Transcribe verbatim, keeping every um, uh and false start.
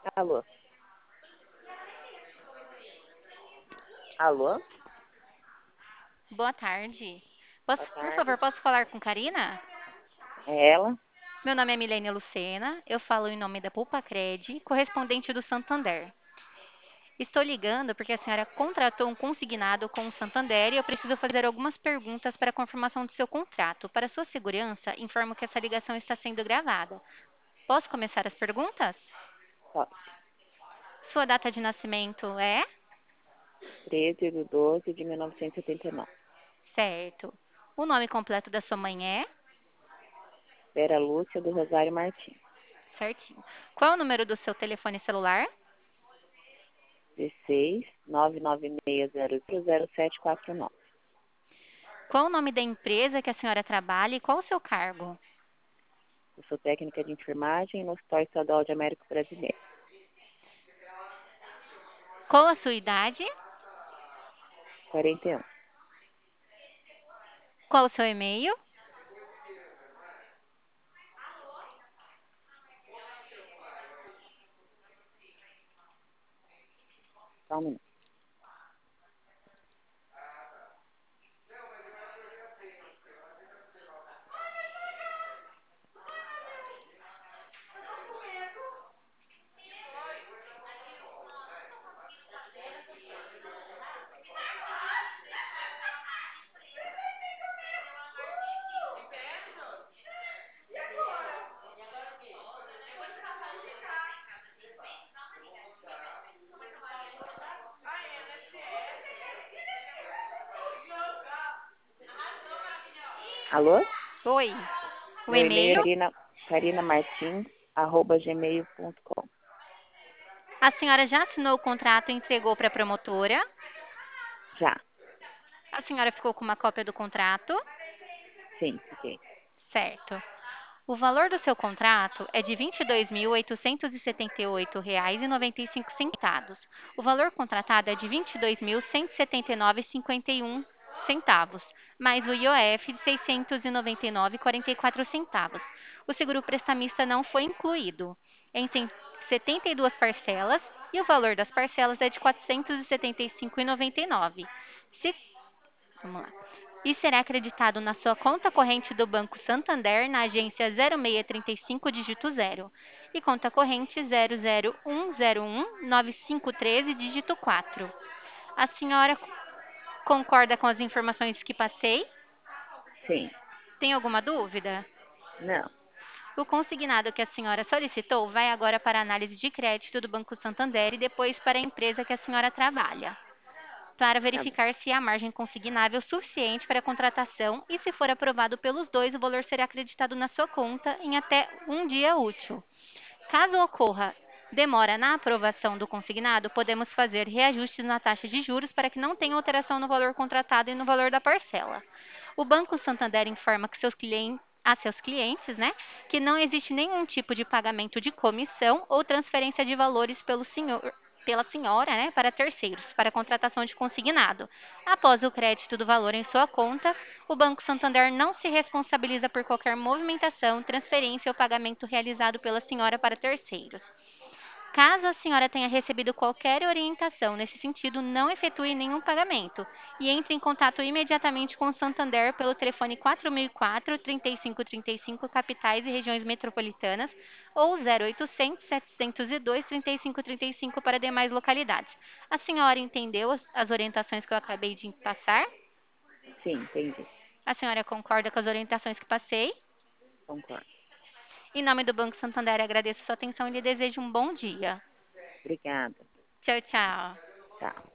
Alô? Alô? Boa tarde. Posso, Boa por favor, tarde. posso falar com Karina? É ela? Meu nome é Milene Lucena, eu falo em nome da Pulpacred, correspondente do Santander. Estou ligando porque a senhora contratou um consignado com o Santander e eu preciso fazer algumas perguntas para a confirmação do seu contrato. Para sua segurança, informo que essa ligação está sendo gravada. Posso começar as perguntas? Pode. Sua data de nascimento é? treze de doze de mil novecentos e setenta e nove. Certo. O nome completo da sua mãe é? Vera Lúcia do Rosário Martins. Certinho. Qual é o número do seu telefone celular? dezesseis, nove nove seis zero zero zero sete quatro nove. Qual o nome da empresa que a senhora trabalha e qual o seu cargo? Eu sou técnica de enfermagem no Hospital Estadual de Américo Brasileiro. Qual a sua idade? quarenta e um. Qual o seu e-mail? Só um minuto. Alô? Oi. O Meu e-mail é e-mail? carina, carinamartins, arroba gmail ponto com. A senhora já assinou o contrato e entregou para a promotora? Já. A senhora ficou com uma cópia do contrato? Sim, fiquei. Certo. O valor do seu contrato é de vinte e dois mil oitocentos e setenta e oito reais e noventa e cinco centavos. O valor contratado é de vinte e dois mil cento e setenta e nove reais e cinquenta e um centavos, mais o I O F de seiscentos e noventa e nove reais e quarenta e quatro centavos. O seguro prestamista não foi incluído. Em setenta e duas parcelas e o valor das parcelas é de quatrocentos e setenta e cinco reais e noventa e nove centavos. Se Vamos lá. E será acreditado na sua conta corrente do Banco Santander na agência zero seis três cinco dígito zero e conta corrente zero zero um zero um nove cinco um três dígito quatro. A senhora concorda com as informações que passei? Sim. Tem alguma dúvida? Não. O consignado que a senhora solicitou vai agora para a análise de crédito do Banco Santander e depois para a empresa que a senhora trabalha, para Tá bom. verificar se há margem consignável suficiente para a contratação e, se for aprovado pelos dois, o valor será acreditado na sua conta em até um dia útil. Caso ocorra demora na aprovação do consignado, podemos fazer reajustes na taxa de juros para que não tenha alteração no valor contratado e no valor da parcela. O Banco Santander informa que seus clientes a seus clientes, né, que não existe nenhum tipo de pagamento de comissão ou transferência de valores pelo senhor, pela senhora, né, para terceiros, para contratação de consignado. Após o crédito do valor em sua conta, o Banco Santander não se responsabiliza por qualquer movimentação, transferência ou pagamento realizado pela senhora para terceiros. Caso a senhora tenha recebido qualquer orientação nesse sentido, não efetue nenhum pagamento e entre em contato imediatamente com o Santander pelo telefone quatro mil e quatro, trinta e cinco trinta e cinco, capitais e regiões metropolitanas, ou zero oitocentos, setecentos e dois, trinta e cinco trinta e cinco para demais localidades. A senhora entendeu as as orientações que eu acabei de passar? Sim, entendi. A senhora concorda com as orientações que passei? Concordo. Em nome do Banco Santander, agradeço sua atenção e lhe desejo um bom dia. Obrigada. Tchau, tchau. Tchau.